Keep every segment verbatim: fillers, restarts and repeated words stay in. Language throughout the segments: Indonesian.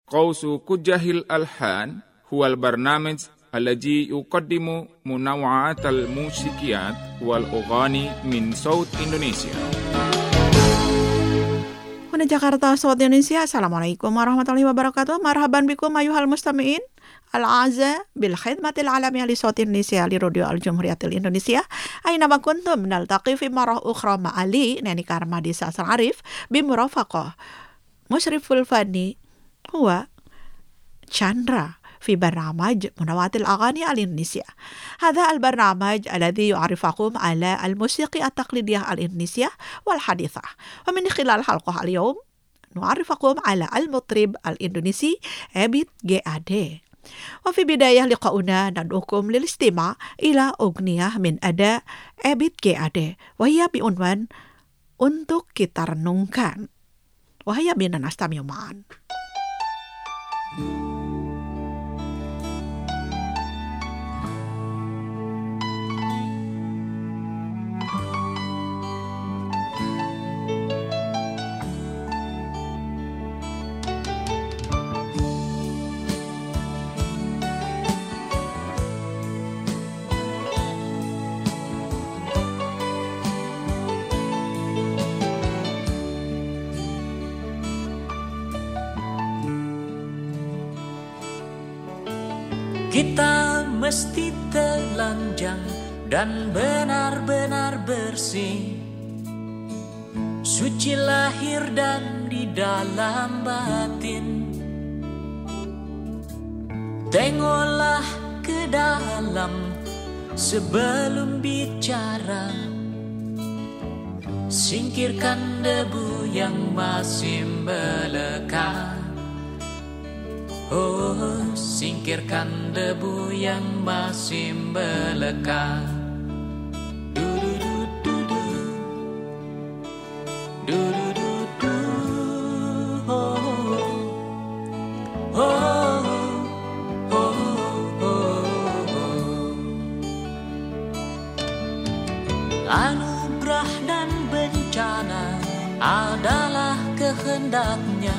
قوس كجه الألحان هو البرنامج الذي يقدم منوعات الموسيقيات والأغاني من صوت إندونيسيا. Huna Jakarta, Sobat Indonesia. Assalamualaikum warahmatullahi wabarakatuh. Marhaban bikum ayuhal mustami'in al-a'za bil khidmatil alamiyah li Sobat Indonesia li Radio Al-Jumhuriyatil Indonesia. Aina ma kuntum naltaqi fi marah ukhra ma'ali Nani Karmadi Sasal Arif bimurafaqah Musyriful Fani huwa Chandra في برنامج منوعات الأغاني الإندونيسية. هذا البرنامج الذي يعرفكم على الموسيقى التقليدية الإندونيسية والحديثة. ومن خلال حلقة اليوم نعرفكم على المطرب الإندونيسي أبيت جي إيه دي. وفي بداية لقاؤنا ندعوكم للاستماع إلى أغنية من أداء أبيت جي إيه دي وهي بعنوان Untuk Kita Renungkan. وهي بنا نستمع معا. Kita mesti telanjang dan benar-benar bersih, suci lahir dan di dalam batin. Tengoklah ke dalam sebelum bicara, singkirkan debu yang masih melekat. Oh, singkirkan debu yang masih melekat. Du-du-du-du-du, du-du-du-du, oh, oh, oh, oh, oh. Anugerah dan bencana adalah kehendaknya.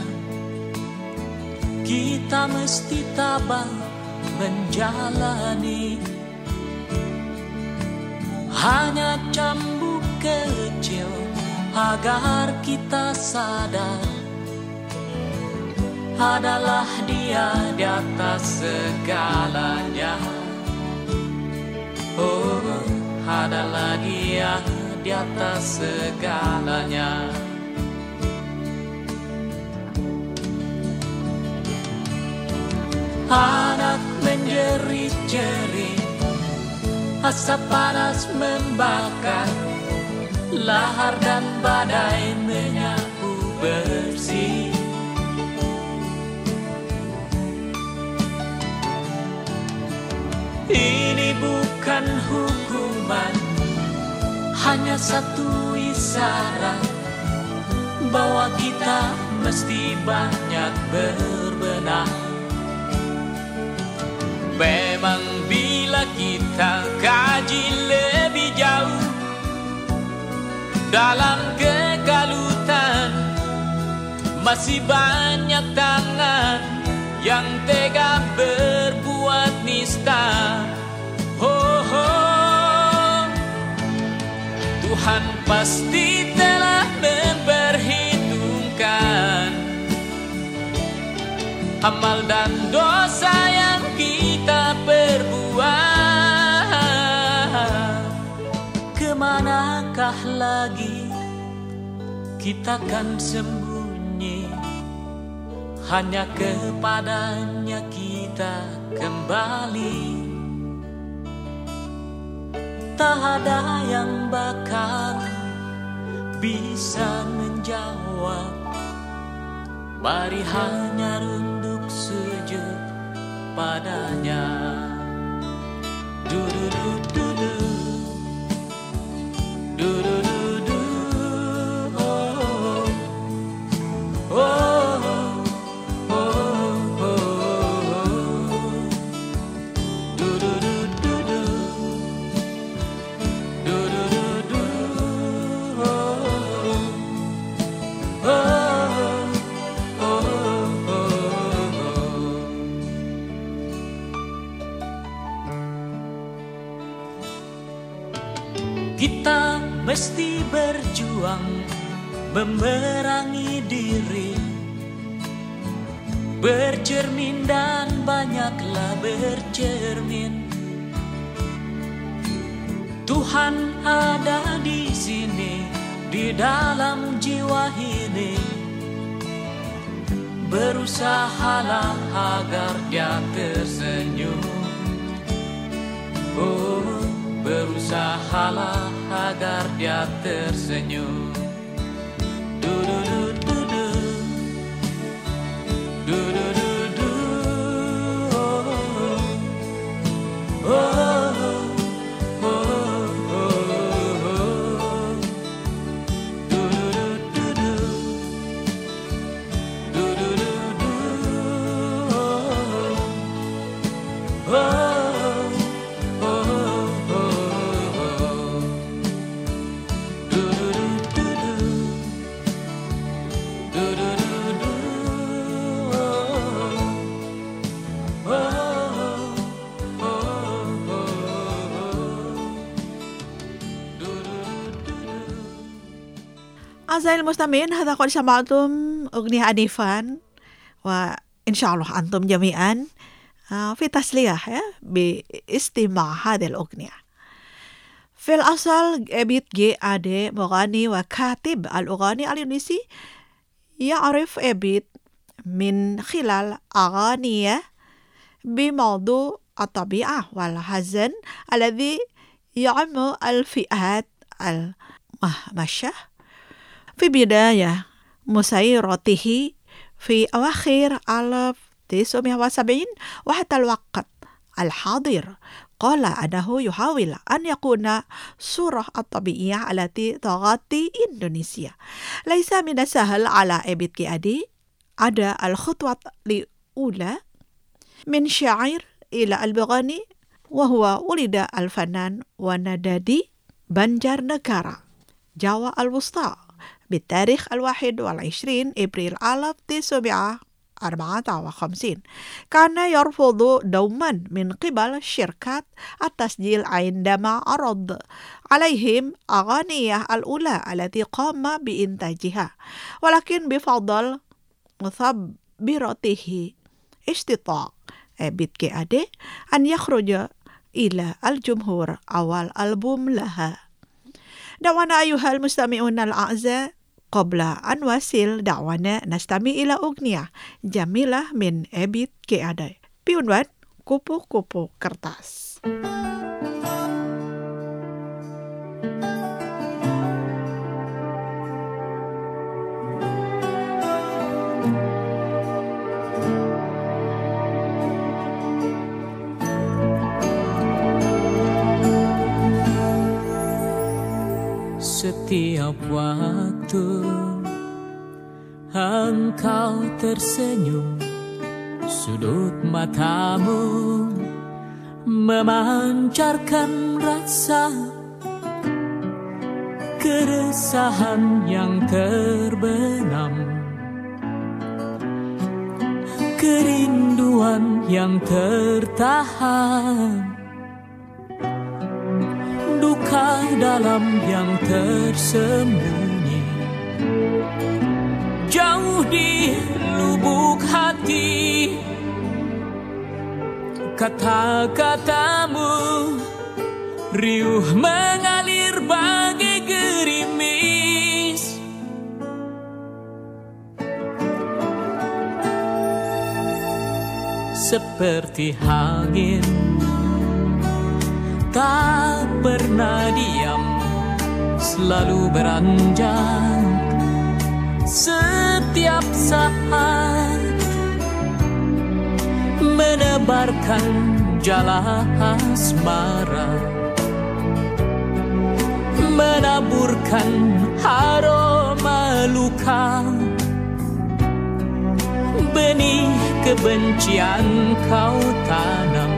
Kita mesti tabah menjalani. Hanya cambuk kecil agar kita sadar, adalah Dia di atas segalanya. Oh, adalah Dia di atas segalanya. Anak menjerit-jerit, asap panas membakar, lahar dan badai menyapu bersih. Ini bukan hukuman, hanya satu isyarat bahwa kita mesti banyak berbenah. Memang bila kita kaji lebih jauh dalam kekalutan, masih banyak tangan yang tega berbuat nista. Oh, oh. Tuhan pasti telah memperhitungkan amal dan dosa yang kita perbuat. Kemanakah lagi kita kan sembunyi? Hanya kepadanya kita kembali. Tak ada yang bakal bisa menjawab. Mari hanya runduk sujud padanya. Du-du-du-du-du, du-du-du-du, oh, oh, oh, oh, oh, du-du-du-du-du, du-du-du-du, oh, oh, oh, oh. Kita mesti berjuang memerangi diri, bercermin dan banyaklah bercermin. Tuhan ada di sini, di dalam jiwa ini. Berusahalah agar dia tersenyum. Oh, berusahalah agar dia tersenyum. Du du du du du. Du du du du. Oh. Oh. أعزائي المستمعين، هذا قد سمعتم أغنية آنفا، وإن شاء الله أنتم جميعا في تسلية باستماع هذه الأغنية. في الأصل إبيت جي أدي مغني وكاتب الأغاني الإندونيسي. يعرف إبيت من خلال أغانيه بموضوع الطبيعة والحزن الذي يعم الفئات المهمشة في بداية مسيرته في أواخر ألف وتسعمائة وسبعين وحتى الوقت الحاضر. قال أنه يحاول أن يكون صورة الطبيعية التي تغطي إندونيسيا. ليس من السهل على إبيت كي أدي ada الخطوة الأولى من شاعر إلى المغني، وهو ولد الفنان ونادادي بنجارنegara جاوا الوسطى بالتاريخ الواحد والعشرين إبريل ألف وتسعمائة وأربعة وخمسين. كان يرفض دوما من قبل شركات التسجيل عندما عرض عليهم أغانيه الأولى التي قام بإنتاجها، ولكن بفضل مثابرته استطاع إبيت كي أدي أن يخرج إلى الجمهور أول ألبوم لها. دعوانا أيها المستمعون الأعزاء، قبل أن نواصل دعوانا نستمع إلى أغنية جميلة من إبيت كي أدي بعنوان Kupu-Kupu Kertas. Setiap waktu engkau tersenyum, sudut matamu memancarkan rasa keresahan yang terbenam, kerinduan yang tertahan, duka dalam yang tersembunyi, jauh di lubuk hati. Kata-katamu riuh mengalir bagai gerimis, seperti angin tak pernah diam, selalu beranjak setiap saat, menebarkan jala asmara, menaburkan aroma luka, benih kebencian kau tanam,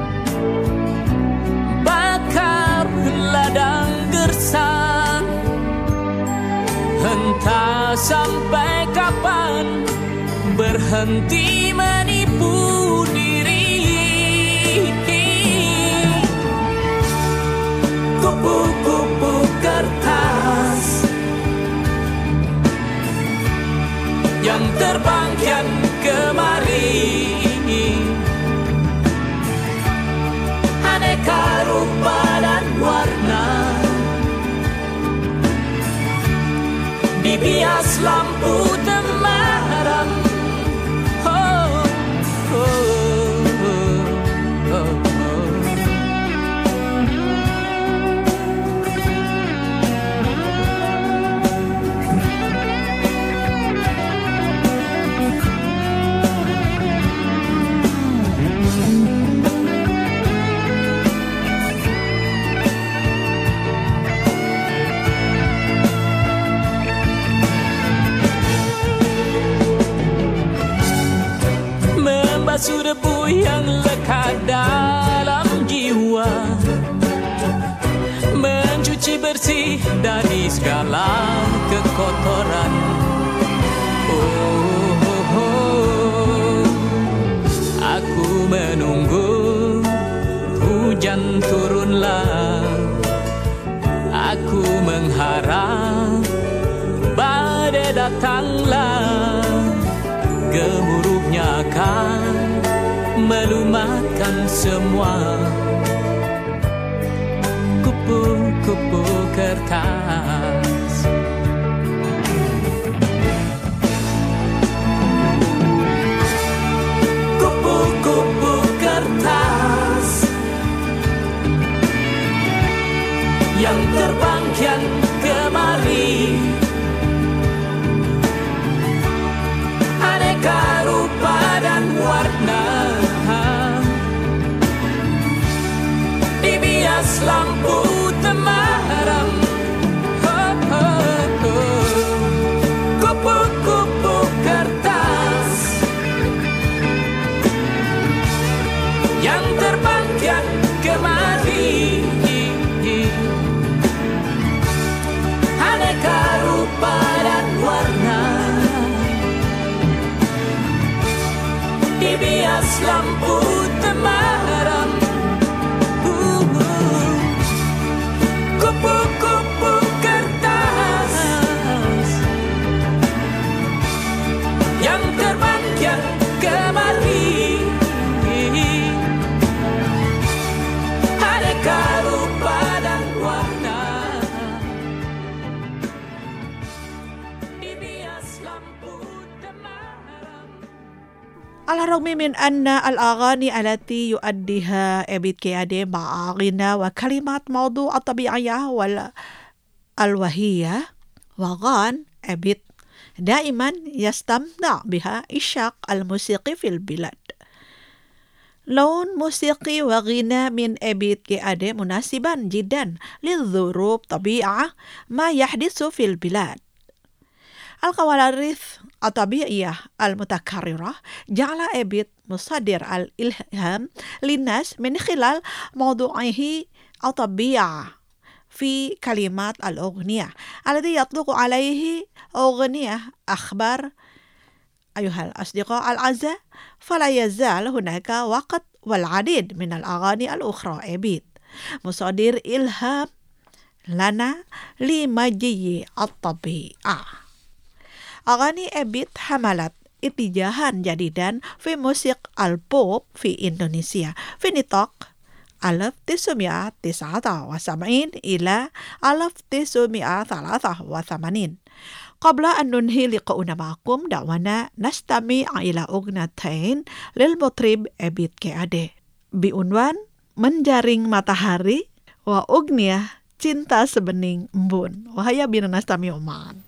bakar ladang gersang. Entah sampai kapan berhenti menipu diri. Kupu-kupu bias lampu temaram. Oh, oh, oh, oh, oh. Membasuh debu yang lekat dalam jiwa, mencuci bersih dari segala kekotoran. Oh, oh, oh. Aku menunggu hujan turunlah, aku mengharap badai datanglah. Gemuruhnya akan melumatkan semua kupu-kupu kertas. Kupu-kupu kertas yang terbang kian kemari, aneka rupa dan warna, dibias lampu temaram. Oh, oh, oh. Kupu-kupu kertas yang terbang kian kemari, aneka rupa dan warna, dibias lampu temaram. uh, uh. Kupu-kupu kertas yang terbang kian kemari, aneka rupa dan warna, dibias lampu temaram. Al-ragmi min anna al-aghani allati yuaddiha Abid K A D ma'a ghina wa kalimat mawdu' at-tabi'iyah wal al-wahiyah wa ghan Abid daiman yastamna' biha ishaq al-musiqi fil bilad. لون موسيقي وغناء من أبيد كي أدي مناسبا جدا للظروف طبيعة ما يحدث في البلاد. الكواليس الطبيعية المتكررة جعل أبيد مصدر الإلهام للناس من خلال موضوعه الطبيعة في كلمات الأغنية الذي يطلق عليه أغنية أخبار. أيها الأصدقاء الأعزاء، فلا يزال هناك وقت والعديد من الأغاني الأخرى أبيد مصادر إلهام لنا لمجيء الطبيعة. أغاني أبيد حملت اتجاها جديدا في موسيقى البوب في إندونيسيا في نطاق ألف وتسعمائة وتسعة وسبعين إلى ألف وتسعمائة وثلاثة وثمانين. قبل أن ننهي لقاءنا معكم دعونا نستمع إلى أغنيتين للمطرب أبيد كي A D بعنوان Menjaring Matahari wa أغنية Cinta Sebening Embun. Wahaya bina nastami'u ma'an.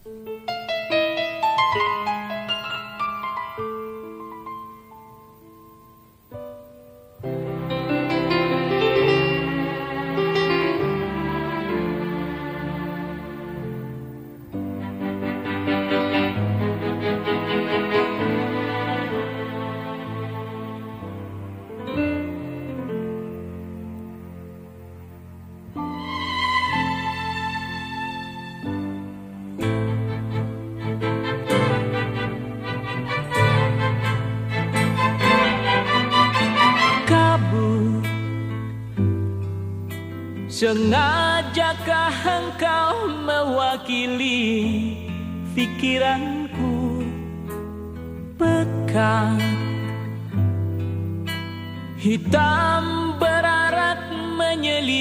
Sengajakah engkau mewakili pikiranku pekat, hitam berarak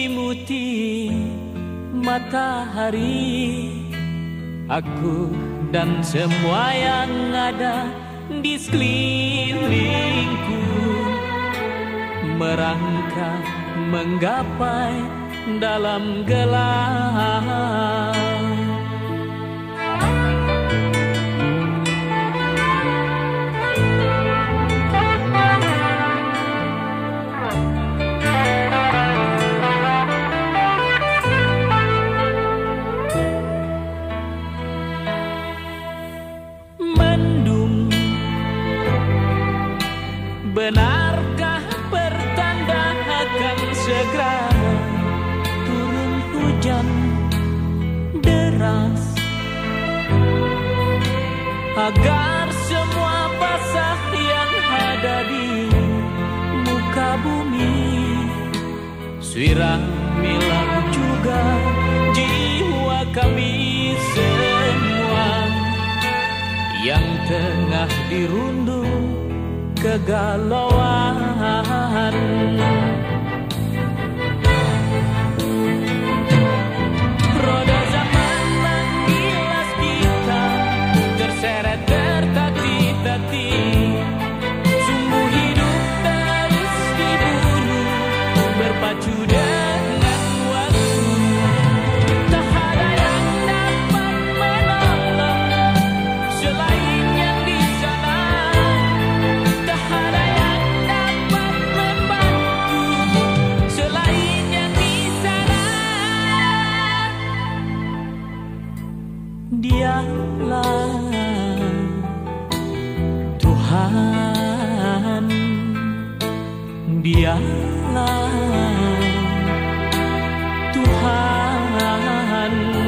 menyelimuti matahari. Aku dan semua yang ada di sekelilingku merangkak menggapai dalam gelap. Benarkah pertanda akan segera turun hujan deras agar semua basah yang ada di muka bumi, siramilah juga jiwa kami semua yang tengah dirundung kegalauan. Roda zaman menggilas kita terseret tertati-tati, sumbu hidup terus dibunuh berpacu dengan waktu. Tak ada yang dapat menolong selain yang di sana. Dialah Tuhan, Dialah Tuhan.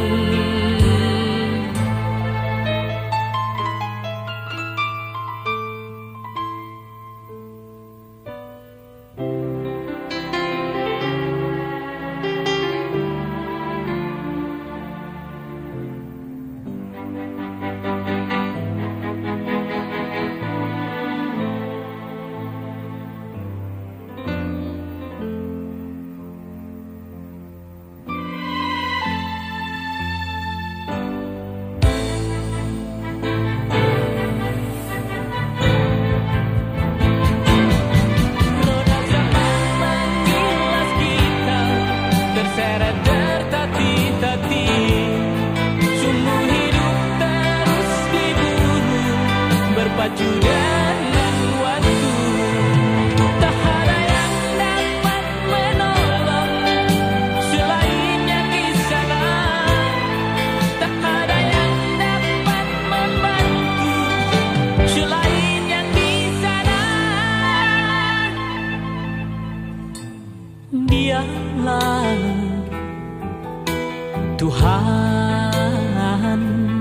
Dialah Tuhan,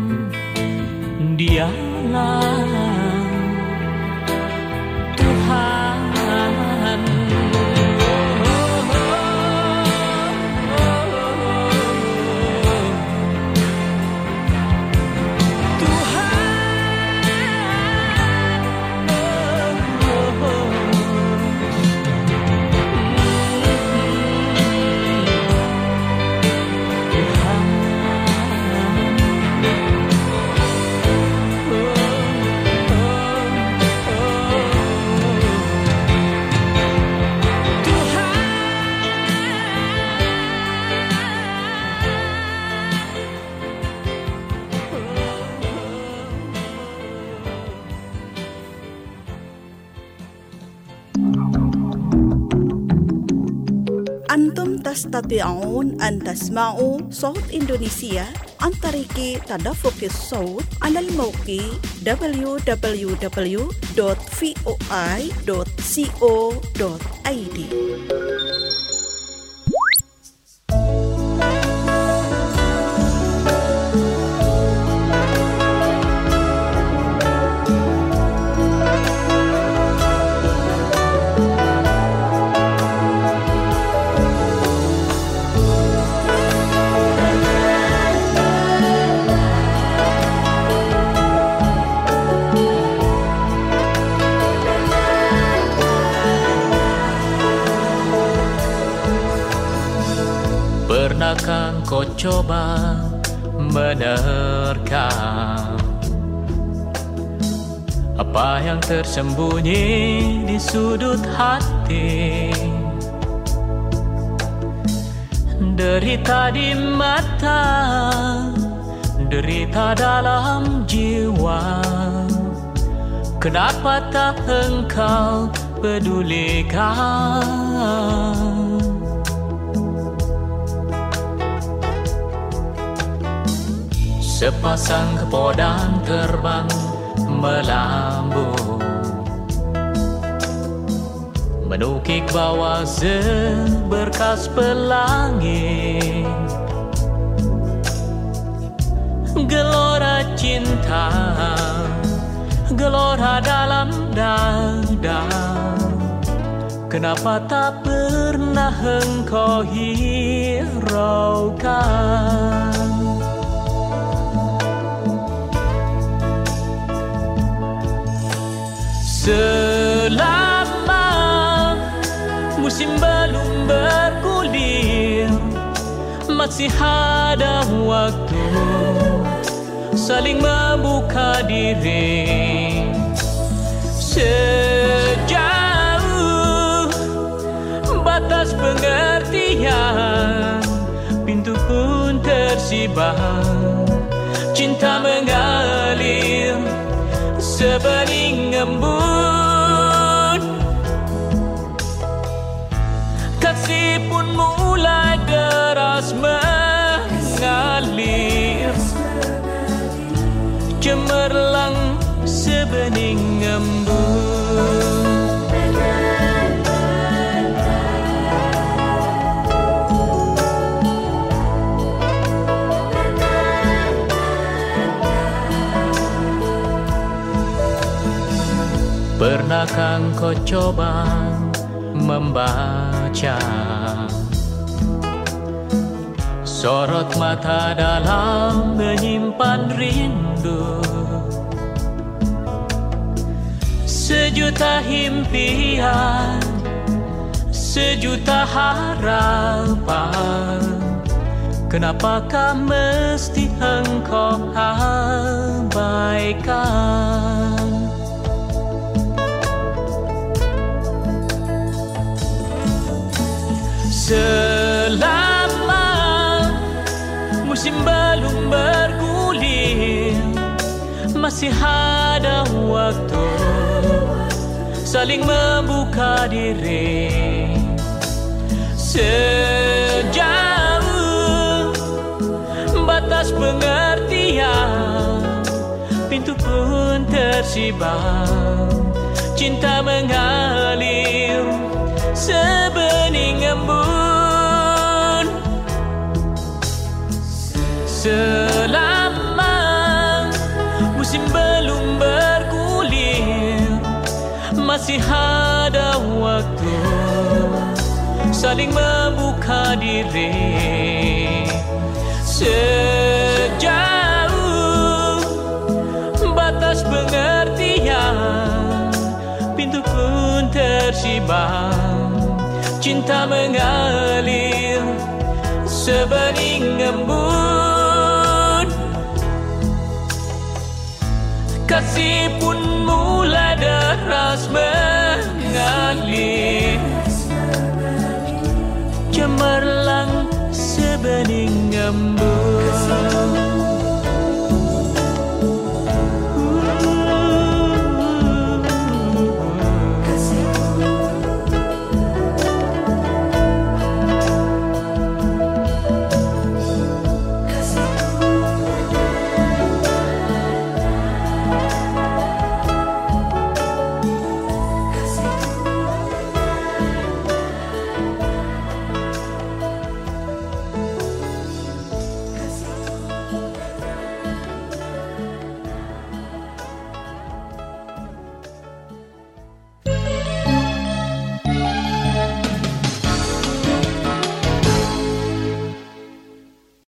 Dialah Tuhan. Antum tastati'un an tasma'u Sawt Indonesia an tariqi tadaffuqis sawt 'ala al-mawqi w w w dot voi dot co dot i d. Pernahkah kau coba menerka apa yang tersembunyi di sudut hati. Derita di mata, derita dalam jiwa. Kenapa tak engkau pedulikan? Sepasang kepodang terbang melambung, menukik bawah seberkas pelangi. Gelora cinta, gelora dalam dada. Kenapa tak pernah engkau hiraukan? Selama musim belum bergulir, masih ada waktu saling membuka diri. Sejauh batas pengertian, pintu pun tersibar. Cinta mengalir sebening embun, kasih pun mulai deras mengalir, cemerlang sebening embun. Pernahkah kau coba membaca sorot mata dalam menyimpan rindu? Sejuta impian, sejuta harapan, kenapakah mesti engkau abaikan? Selama musim belum bergulir, masih ada waktu saling membuka diri. Sejauh batas pengertian, pintu pun tersibar. Cinta mengalir sebening embun. Selama musim belum bergulir, masih ada waktu saling membuka diri. Sejauh batas pengertian, pintu pun tersibar. Cinta mengalir sebening embun, kasih pun mulai deras.